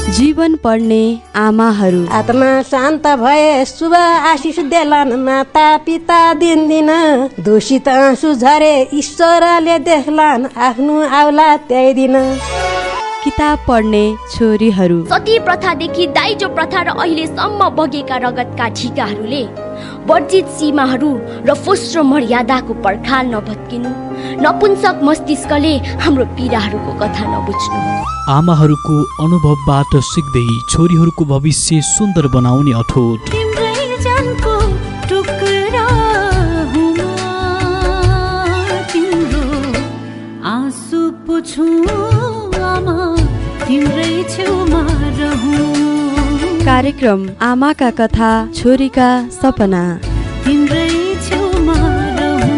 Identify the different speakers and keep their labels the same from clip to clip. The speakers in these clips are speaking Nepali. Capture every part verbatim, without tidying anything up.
Speaker 1: जीवन पढ्ने आमाहरू।
Speaker 2: आत्मा शान्त भए शुभ आशिष देलान् माता पिता दिन दिन। दूषित आँसु झरे ईश्वरले देख्लान् आफ्नो औलाद त्यही दिन।
Speaker 1: किताब पढ्ने छोरीहरू।
Speaker 3: सती प्रथादेखि दाइजो प्रथा र अहिलेसम्म बगेका रगतका झिकाहरूले वर्जित सीमाहरू र फोस्रो मर्यादाको पर्खाल नभत्किनु। नपुंसक मस्तिष्कले हाम्रो पीडाहरूको कथा नबुझ्नु।
Speaker 4: आमाहरूको अनुभवबाट सिक्दै छोरीहरूको भविष्य सुन्दर बनाउने अठोट।
Speaker 5: आँसु पुछु आमा तिम्रै छेउमा रहूं।
Speaker 1: कार्यक्रम आमाका कथा छोरीका सपना।
Speaker 5: तिम्रै छेउमा रहूं।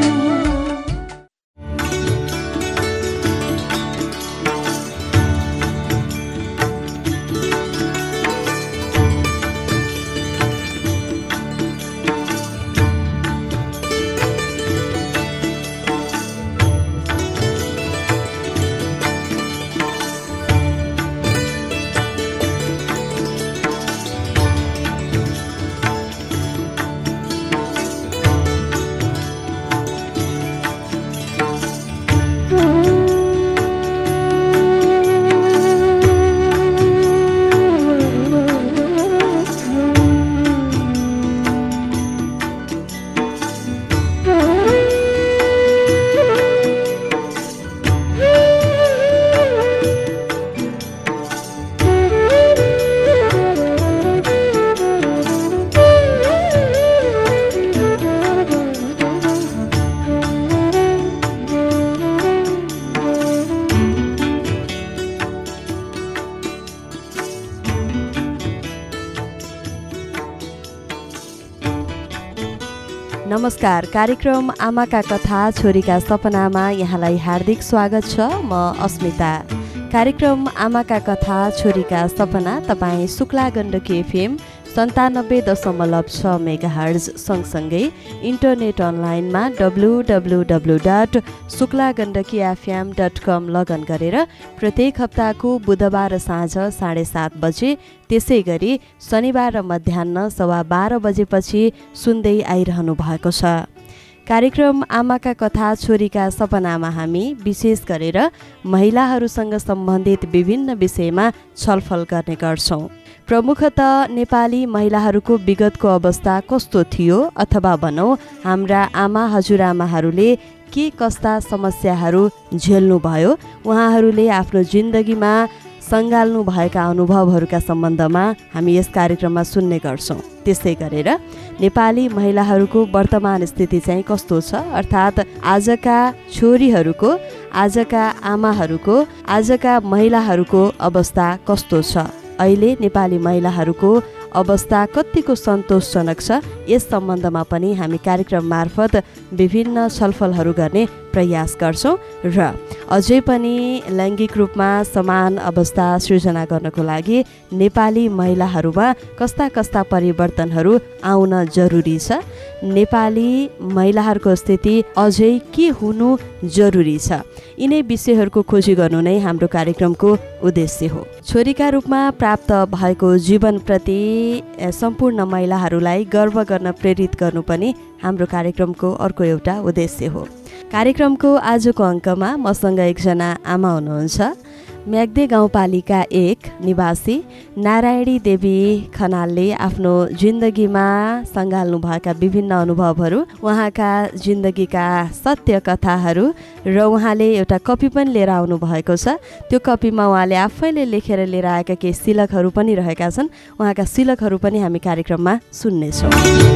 Speaker 1: नमस्कार। कार्यक्रम आमाका कथा छोरीका सपनामा यहाँलाई हार्दिक स्वागत छ। म अस्मिता। कार्यक्रम आमाका कथा छोरीका सपना तपाईँ शुक्ला गण्डकी एफएम सन्तानब्बे दशमलव छ मेगा हर्ज सँगसँगै इन्टरनेट अनलाइनमा W W W dot Shukla Gandaki FM dot com लगन गरेर प्रत्येक हप्ताको बुधबार साँझ साढे सात बजे, त्यसै गरी शनिबार र मध्याह सवा बाह्र बजेपछि सुन्दै आइरहनु भएको छ। कार्यक्रम आमाका कथा छोरीका सपनामा हामी विशेष गरेर महिलाहरूसँग सम्बन्धित विभिन्न विषयमा छलफल गर्ने गर्छौँ। प्रमुखतः नेपाली महिलाहरूको विगतको अवस्था कस्तो थियो, अथवा भनौँ हाम्रा आमा हजुरआमाहरूले के कस्ता समस्याहरू झेल्नुभयो, उहाँहरूले आफ्नो जिन्दगीमा सङ्घाल्नु भएका अनुभवहरूका सम्बन्धमा हामी यस कार्यक्रममा सुन्ने गर्छौँ। त्यसै गरेर नेपाली महिलाहरूको वर्तमान स्थिति चाहिँ कस्तो छ, अर्थात् आजका छोरीहरूको, आजका आमाहरूको, आजका महिलाहरूको अवस्था कस्तो छ, अहिले नेपाली महिलाहरूको अवस्था कतिको सन्तोषजनक छ, यस सम्बन्धमा पनि हामी कार्यक्रम मार्फत विभिन्न छलफलहरू गर्ने प्रयास गर्छौँ र अझै पनि लैङ्गिक रूपमा समान अवस्था सृजना गर्नको लागि नेपाली महिलाहरूमा कस्ता कस्ता परिवर्तनहरू आउन जरुरी छ, नेपाली महिलाहरूको स्थिति अझै के हुनु जरुरी छ, यिनै विषयहरूको खोजी गर्नु नै हाम्रो कार्यक्रमको उद्देश्य हो। छोरीका रूपमा प्राप्त भएको जीवनप्रति सम्पूर्ण महिलाहरूलाई गर्व गर्न प्रेरित गर्नु पनि हाम्रो कार्यक्रमको अर्को एउटा उद्देश्य हो। कार्यक्रमको आजको अङ्कमा मसँग एकजना आमा हुनुहुन्छ। म्याग्दे गाउँपालिका एक निवासी नारायणी देवी खनालले आफ्नो जिन्दगीमा सङ्घाल्नुभएका विभिन्न अनुभवहरू, उहाँका जिन्दगीका सत्य कथाहरू र उहाँले एउटा कपी पनि लिएर आउनु भएको छ। त्यो कपीमा उहाँले आफैले लेखेर लिएर आएका केही सिलकहरू पनि रहेका छन्। उहाँका सिलकहरू पनि हामी कार्यक्रममा सुन्नेछौँ।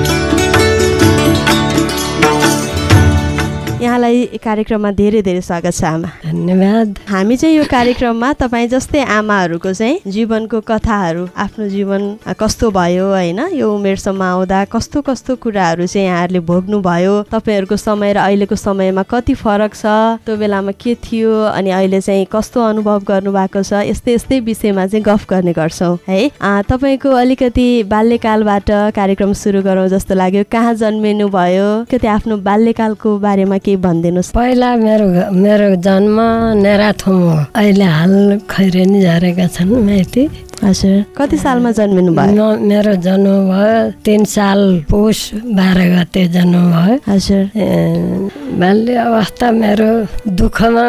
Speaker 1: यहाँलाई कार्यक्रममा धेरै धेरै स्वागत छ आमा।
Speaker 2: धन्यवाद।
Speaker 1: हामी चाहिँ यो कार्यक्रममा तपाईँ जस्तै आमाहरूको चाहिँ जीवनको कथाहरू, आफ्नो जीवन कस्तो भयो होइन, यो उमेरसम्म आउँदा कस्तो कस्तो कुराहरू चाहिँ यहाँहरूले भोग्नुभयो, तपाईँहरूको समय र अहिलेको समयमा कति फरक छ, त्यो बेलामा के थियो अनि अहिले चाहिँ कस्तो अनुभव गर्नुभएको छ, यस्तै यस्तै विषयमा चाहिँ गफ गर्ने गर्छौँ है। तपाईँको अलिकति बाल्यकालबाट कार्यक्रम सुरु गरौँ जस्तो लाग्यो। कहाँ जन्मिनु भयो, कति आफ्नो बाल्यकालको बारेमा के भनिदिनुहोस्।
Speaker 2: पहिला मेरो मेरो जन्म नेराथुम हो। अहिले हाल खैरेनी झरेका छन् माइती।
Speaker 1: हजुर कति सालमा जन्मिनु भयो?
Speaker 2: मेरो जन्म भयो तीन साल पुष बाह्र गते जन्म भयो।
Speaker 1: हजुर
Speaker 2: बाल्य अवस्था मेरो दुःखमा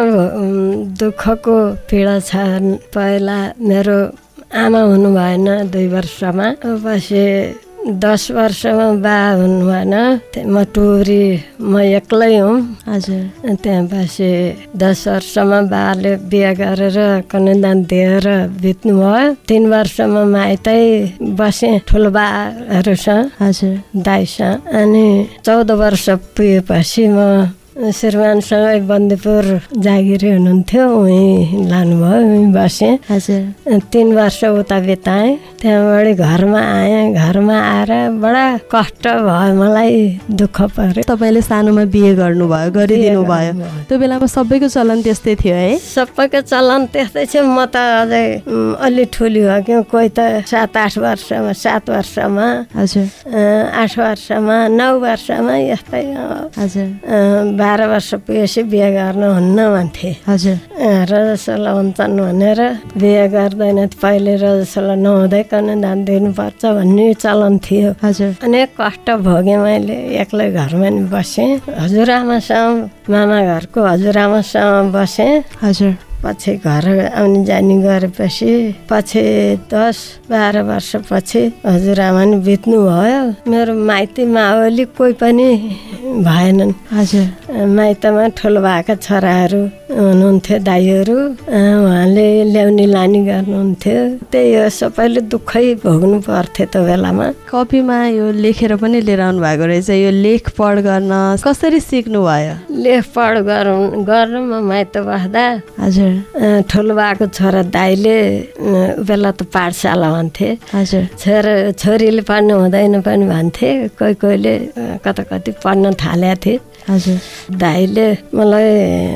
Speaker 2: दुःखको पीडा छ। पहिला मेरो आमा हुनु भएन दुई वर्षमा, पछि दस वर्षमा बा हुनु भएन, म टुरी म एक्लै हुँ।
Speaker 1: हजुर
Speaker 2: त्यहाँ पछि दस वर्षमा बाले बिहा गरेर कन्यादान दिएर बित्नु भयो। तिन वर्षमा माइतै बसेँ ठुलो बाहरूसँग,
Speaker 1: हजुर
Speaker 2: दाइसँग। अनि चौध वर्ष पुगेपछि म श्रीमानसँगै बन्दीपुर जागिरी हुनुहुन्थ्यो, उहीँ लानुभयो, उहीँ बसेँ।
Speaker 1: हजुर
Speaker 2: तिन वर्ष उता बिताएँ। त्यहाँबाट घरमा आएँ। घरमा आएर बडा कष्ट भयो, मलाई दुःख पर्यो।
Speaker 1: तपाईँले सानोमा बिहे गर्नुभयो, गरिदिनु भयो। त्यो बेलामा सबैको चलन त्यस्तै थियो है?
Speaker 2: सबैको चलन त्यस्तै थियो। म त अझै अलि ठुली हो कि, कोही त सात आठ वर्षमा, सात वर्षमा,
Speaker 1: हजुर
Speaker 2: आठ वर्षमा, नौ वर्षमा, यस्तै।
Speaker 1: हजुर
Speaker 2: बाह्र वर्ष पुगेपछि बिहे गर्नुहुन्न भन्थे।
Speaker 1: हजुर
Speaker 2: रजस्वला हुन्छन् भनेर बिहे गर्दैन, पहिले रजस्वला नहुँदै कन्यादान दिनुपर्छ भन्ने चलन थियो।
Speaker 1: हजुर
Speaker 2: अनेक कष्ट भोगेँ मैले, एक्लै घरमा नि बसेँ। हजुरआमासँग, मामा घरको हजुरआमासँग बसेँ।
Speaker 1: हजुर
Speaker 2: पछि घर आउने जाने गरेपछि पछि दस बाह्र वर्षपछि हजुरआमा नि बित्नु भयो। मेरो माइती मावली कोही पनि भएनन्।
Speaker 1: हजुर
Speaker 2: माइतमा ठुलो भएका छोराहरू हुनुहुन्थ्यो, दाइहरू, उहाँले ल्याउने लानी गर्नुहुन्थ्यो। त्यही हो, सबैले दुःखै भोग्नु पर्थ्यो त्यो बेलामा।
Speaker 1: कपीमा यो लेखेर पनि लिएर आउनु भएको रहेछ। यो लेख पढ गर्न कसरी सिक्नु भयो?
Speaker 2: लेख पढ गरौँ गर्नु म माइत बस्दा
Speaker 1: हजुर
Speaker 2: ठुलो भएको छोरा दाइले बेला त पाठशाला भन्थे।
Speaker 1: हजुर
Speaker 2: छोरा छोरीले पढ्नु हुँदैन पनि भन्थे। कोही कोहीले कता कति पढ्न थालेका थिए।
Speaker 1: हजुर
Speaker 2: दाइले मलाई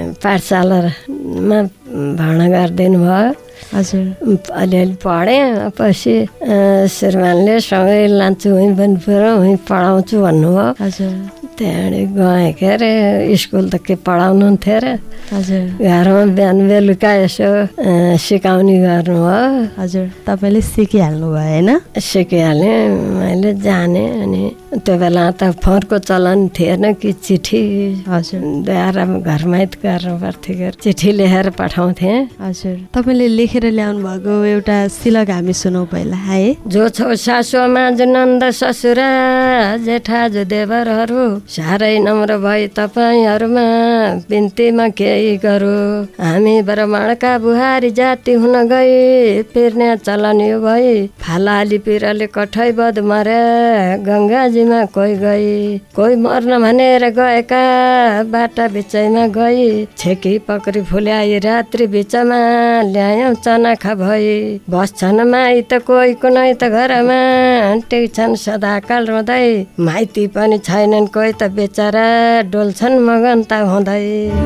Speaker 2: पाठशालामा भर्ना गरिदिनु भयो।
Speaker 1: हजुर
Speaker 2: अलिअलि पढेँ। पछि श्रीमानले सँगै लान्छु, उहीँ पनि पुऱ्याउँ, उहीँ पढाउँछु भन्नुभयो।
Speaker 1: हजुर
Speaker 2: त्यहाँबाट गएँ के अरे स्कुल त के पढाउनुहुन्थ्यो अरे।
Speaker 1: हजुर
Speaker 2: घरमा बिहान बेलुका यसो सिकाउने गर्नुभयो।
Speaker 1: हजुर तपाईँले सिकिहाल्नु भयो होइन?
Speaker 2: सिकिहालेँ, मैले जाने। अनि त्यो बेला त फोनको चलन थिएन कि चिठी
Speaker 1: हजुर
Speaker 2: द्वारा घरमै गर्नु पर्थ्यो, चिठी लेखेर पठाउँथेँ।
Speaker 1: हजुर तपाईँले लेखेर ल्याउनु भएको एउटा सिलक हामी सुनौ पहिला है।
Speaker 2: जो छौ सासुमा नन्द ससुरा जेठा जो देवरहरू, साह्रै नम्र भई तपाईँहरूमा बिन्तीमा केही गरौँ। हामी ब्राह्मणका बुहारी जाति हुन गई, पिर्ने चलन यो भई, फालाली पिरले कठै बध मरे, गङ्गाजीमा कोही गई, कोही मर्न भनेर गएका बाटा बिचैमा गई, छेकी पक्री फुल्याई रात्रि बिचमा ल्यायौँ चनाखा भई, बस्छन् माइत कोही कुनै त घरमा, टेक्छन् सदाकाल रोँदै, माइती पनि छैनन् कोही त बेचारा डोल्छन् मगनता हुँदै।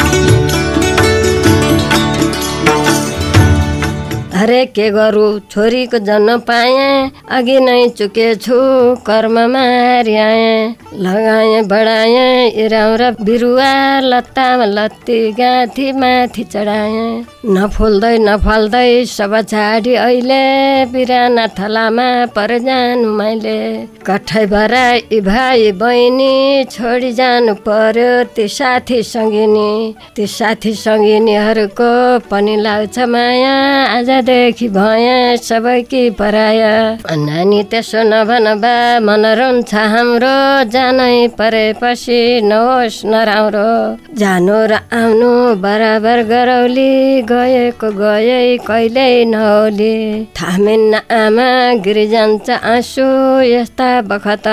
Speaker 2: अरे के गरौँ छोरीको जन्म पाएँ, अघि नै चुकेछु कर्ममा रियाएँ, लगाएँ बढाएँ इराउँ र बिरुवा, लत्तामा लत्ती गाँथी माथि चढाएँ, नफुल्दै नफल्दै सब छाडी अहिले, बिराना थलामा पर जानु मैले, कठै भरा यी भाइ बहिनी छोडी जानु पर्यो ती साथी सङ्गिनी, ती साथी सङ्गिनीहरूको पनि लाग्छ माया, आजदेखि भए सबैकी पराया, नानी त्यसो नभन बा मन रुन्छ हाम्रो, जानै परेपछि नहोस् नराम्रो, जानु र आउनु बराबर गरौली, गएको गए कहिल्यै नहोली, थामिन्न आमा गिरी जान्छ आँसु, यस्ता बखत